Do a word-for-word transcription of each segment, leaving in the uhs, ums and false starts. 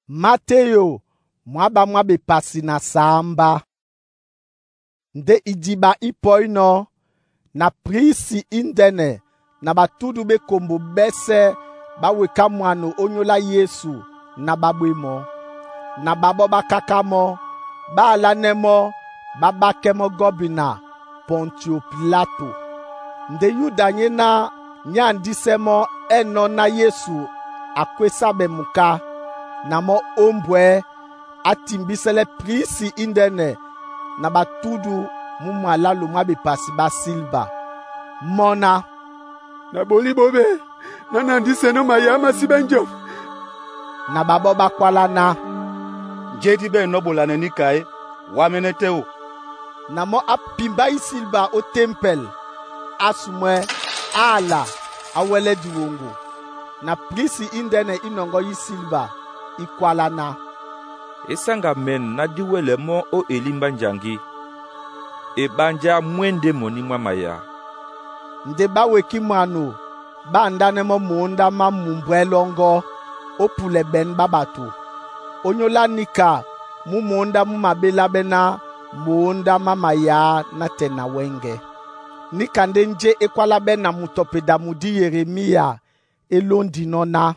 Mateo mwaba mwabe pasi na samba. Nde idiba ipoino na prisi indene na batudu be kombo bese baweka mwano onyola Yesu na babwemo na babo bakakamo baalanemo babakemo gobina Pontio Pilato. Nde Yuda nyena nyandisemo eno na Yesu akwesa bemuka na mo ombwe atimbisele prisi indene na batudu mumala lumwa bepasi basilba mona na boli bobe na nandiseno mayama sibenjo na babo bakwalana jedi be nobolane nikae wameneteo na mo apimba isilba o tempel asumwe ala awele diwongo na prisi indene inongo isilba ikwalana esanga men na diwele mo o elimba njangi e banja mwende moni mwamaya nde baweki mwano bandane mo munda ma mumbwelongo opule ben babatu onyola nika mu munda mu mabela bena munda mamaya na tena wenge nika nde nje ekwala bena mutopeda mudi Yeremia elondi nona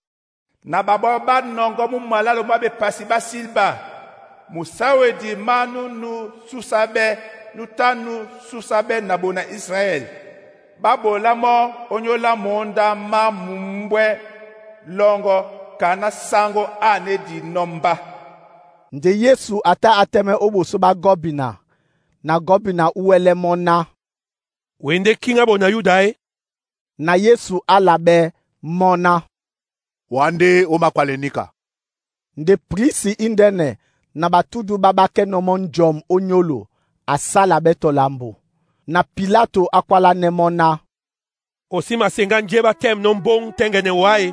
na babo ba nongo mu malalo mabe pasi basilba musawe di manu nu susabe nutanu susabe na bona Israel babo lamo onyola monda ma mumbwe longo kana sango ane di nomba. Nde Yesu ata ateme oboso ba gobina na gobina uwele mona wende kinga bona Yudae na Yesu alabe mona wande omakwalenika. Nde prisi indene na batudu babake nomon jom onyolo asala beto lambo na Pilato akwala nemona osima senga njeba tem nombong tengene wae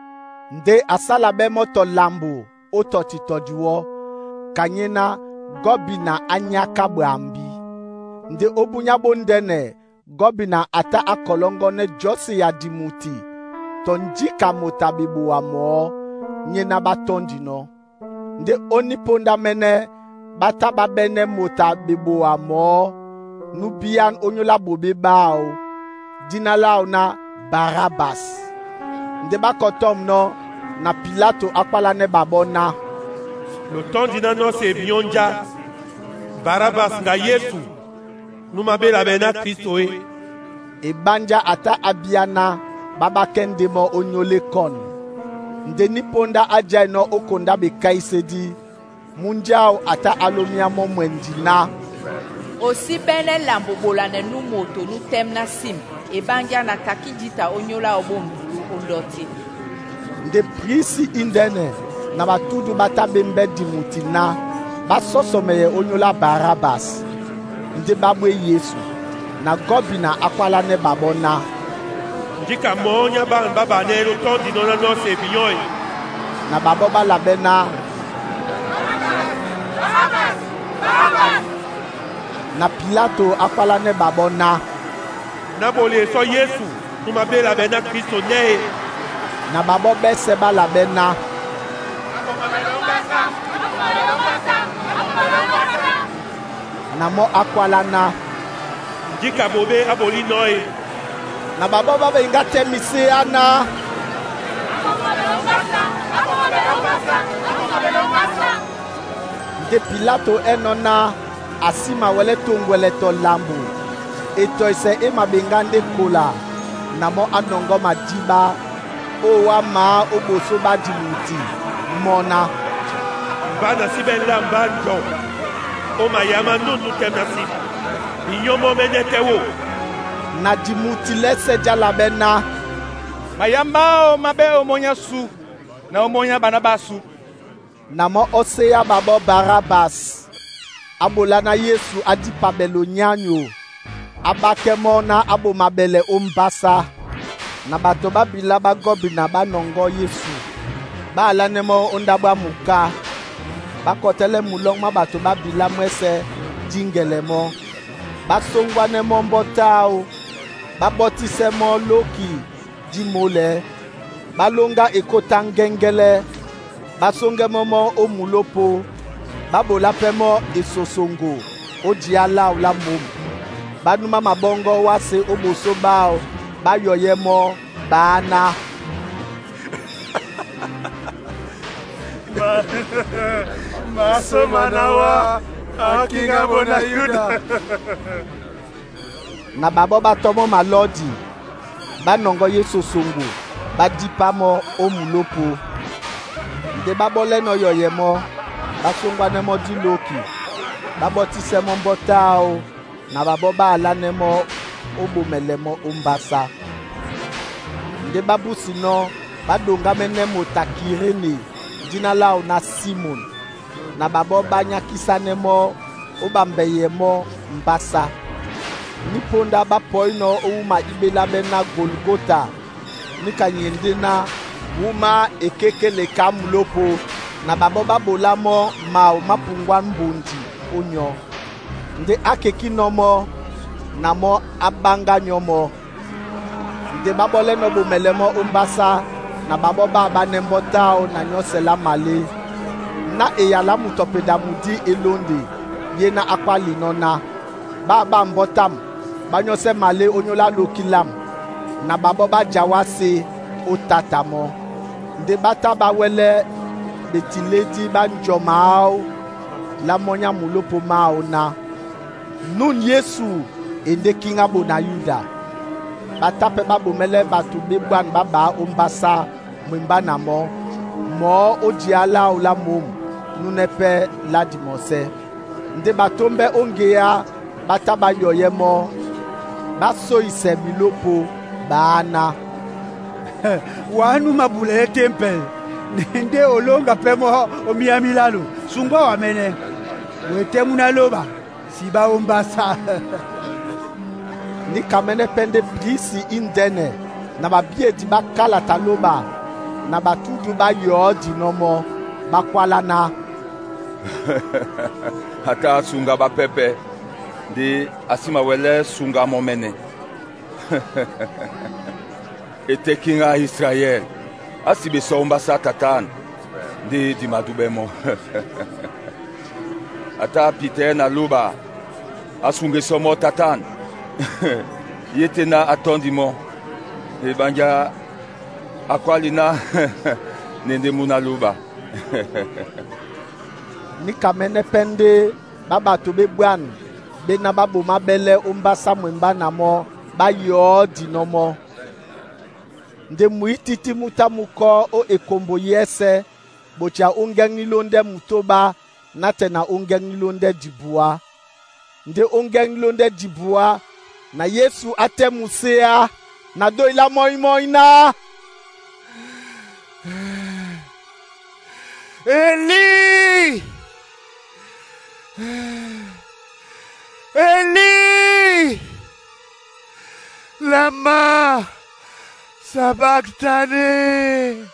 nde asala be moto lambo ototi tojuo kanyena gobina anyaka bambi nde obunya bondene gobina ata akolongo ne josi ya dimuti tonjika motabibu wa mo nyena batondino nde oniponda mene bata babene motabibu wa mo nubian onyola bobe bao dinalao na Barabas nde bakotom no na Pilato akwala ne babona lotondi no se bionja Barabas nga Yesu numabela bena Kristo e ebanja ata abiana baba kendemo onyole kon nde niponda aja no okonda be kaisedi munjao ata alomia mo mwendina osi bene lambobola ne nu moto nu temna sim ebanja na takijita onyola obombu ondoti nde prisi indene na batudu batabembe dimutina basosomeye onyola Barabas nde babwe Yesu na gobina akwala ne babona njika monya ban baba ne lotondi nona no se biyoy na babo balabena Barabas Barabas na Pilato akwala ne babona na bole so Yesu numabela bena Kristo ne na babo bese balabena na mo akwala na njika bobe aboli noy na babo baba ingate misiana nde Pilato enona asima wele tongwele to lambu eto ise ema bengande kola na mo anongo madiba o wa ma oboso ba dimuti mona bana sibenda mbanjo o mayama nunu kemasi inyomo menetewo na dimuti lese jalabena mayama o mabe o monya su na o monya banabasu na mo oseya babo Barabas abola na Yesu adi pabelo nyanyo abakemo na abo mabele ombasa na bato babila bagobina banongo Yesu bala nemo ondaba muka bakotele mulong ma bato babila mwese jingelemo basongwa nemo mbotao babotisemo loki dimole balonga ekota ngengele basonge momo o mulopo babola pemo esosongo o diala o la mom banuma mabongo wase o boso bao bayoye mo bana maso manawa akinga bona Yuda na babo batomo malodi banongo yesosongo badipamo o mulopo de babole no yoyemo basongwa nemo diloki babotise mo mbotao na babo bala nemo obomelemo umbasa de babusino badonga menemo takirene dina lao na Simon na babo banya kisanemo obambeyemo mbasa niponda bapoino ouma ibela bena Golgota nikanyende na wuma ekekele kamulopo na babo babolamo mao mapungwa mbundi onyo nde akeki nomo namo abanga nyomo nde babole no bomelemo umbasa na babo baba nembotao na nyosela male na eyala mutopeda mudi elonde yena akwali nona baba mbotam banyose male onyola lokilam na babo bajawase otatamo nde bata bawele betiledi banjomao la monya mulopo mao na nun Yesu ende kinga bona Yuda batape babomele batu bebwan baba ombasa mwimba namo mo odiala ola mom nunepe la dimose nde batombe ongea bataba yoyemo baso ise milopo bana wanu mabule temple nde olonga pemo omiamilalo sungwa wamene wete munaloba siba ombasa ni kamene pende prisi indene na babiedi bakala taloba na batudu ba yodi nomo bakwalana hata sunga bapepe de asima wele sunga momene ete kinga Israel asibe somba satatan de di madubemo ata pite na luba asunge somo tatan yete na atondimo e banja akwalina nende muna luba ni kamene pende baba to be bwan be na babo mabele umbasa mwimba namo ba yo dinomo nde muititi mutamuko o ekombo yese bocha ungengilonde mutoba natena ungengilonde dibua nde ungengilonde dibua na Yesu atemusea na doila moi moi na Eli Eli lama sabachthani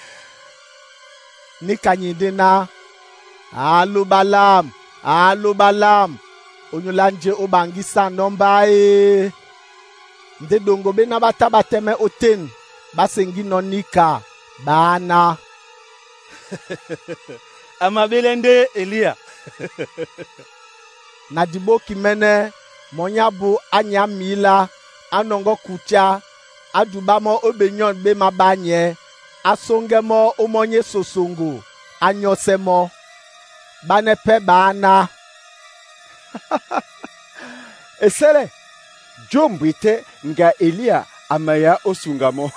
nikanyindina alubalam alubalam onyolanje obangisa nombae nde dongo be na bataba teme oten basengi nonika bana amabelende Elia na diboki mene monyabu anyamila anongo kucha adubamo obenyon be mabanye asongemo omonye sosongo anyosemo banepe bana esere jombwite nga Elia amaya osungamo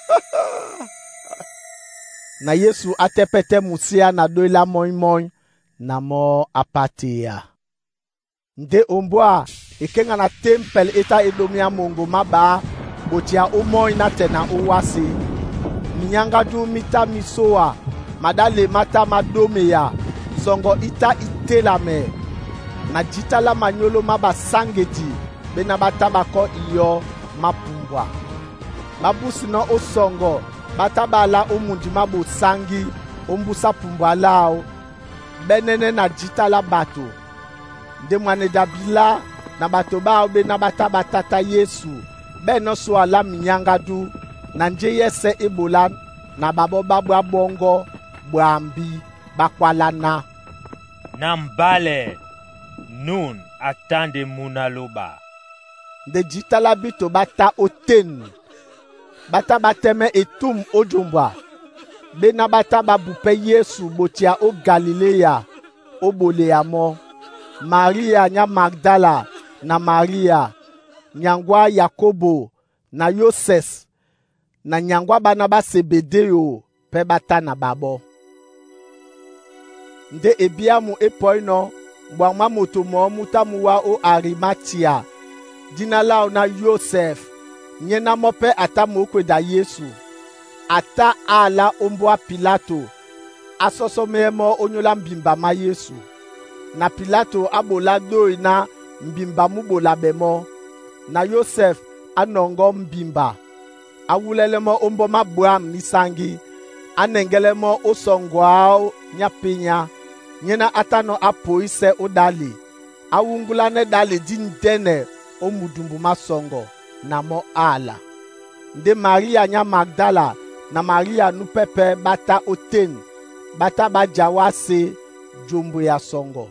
na Yesu atepete musia na doila moi moi na mo apatia nde omboa ekenga na temple eta edomia mongo maba botia omoi na tena owasi minyanga du mita misoa madale mata madomeya songo ita itelame na jitala manyolo maba sangeti bena batabako iyo mapumbwa mabusi no osongo batabala omundi mabo sangi ombusa pumbwa lao benene na jitala bato nde mwane dabila na bato bao be na bataba tata Yesu beno so ala minyanga du na nje yese ebola na babo babwa bongo bwambi bakwalana. Na mbale nun atande munaloba. Nde jitala bito bata oten. Bata bateme etum ojumbwa. Bena bata babupe Yesu botia o Galilea o boleamo. Maria nya Magdala na Maria. Nyangwa Yakobo na Yoses. Na nyangwa bana ba Sebedeo pe bata na babo. Nde ebiamu epoino mbwangma moto mo mutamuwa o Arimatia. Dina lao na Yosef. Nyena mope ata mokwe da Yesu. Ata ala ombwa Pilato. Asoso memo onyola mbimba ma Yesu. Na Pilato abola doi na mbimba mubola bemo. Na Yosef anongo mbimba. Awulelemo ombo mabwam nisangi. Anengelemo osongwao nyapinya. Nyena atano apoise odali. Awungulane dali dindene omudumbu masongo. Namo ala. Nde Maria nya Magdala na Maria nupepe bata oten. Bata bajawase jumbu ya songo.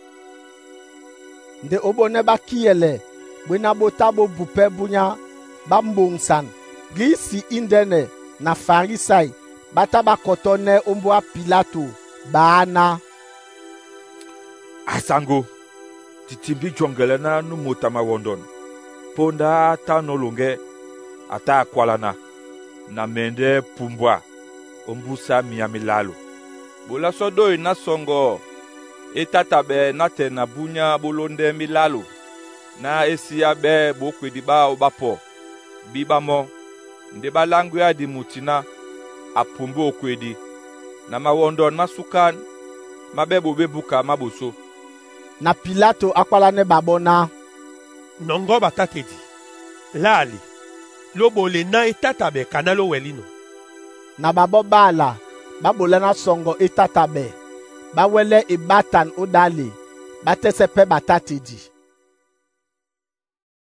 Nde obone bakiele. Bwena botabo bupe bunya bambongsan. Grisi indene na farisai. Bata bakotone ombwa Pilato. Baana. Asango. Titimbi jongele na numotama wondon. Ponda ata nolonge. Ata akwalana. Na mende pumbwa. Ombusa miamilalo. Bola sodo ina songo. Etatabe na tena bunya bolonde milalo. Na esia be bokwedi ba obapo. Bibamo. Ndeba langu ya di mutina. Apumbo okwedi. Na mawondon masukan. Mabebo bebuka maboso. Na Pilato akwalane babona. Nongo batatedi. Lali. Lobo le na etatabe kanalo welino. Na babo bala. Babola na songo etatabe. Bawele ibatan odali. Batesepe batatedi.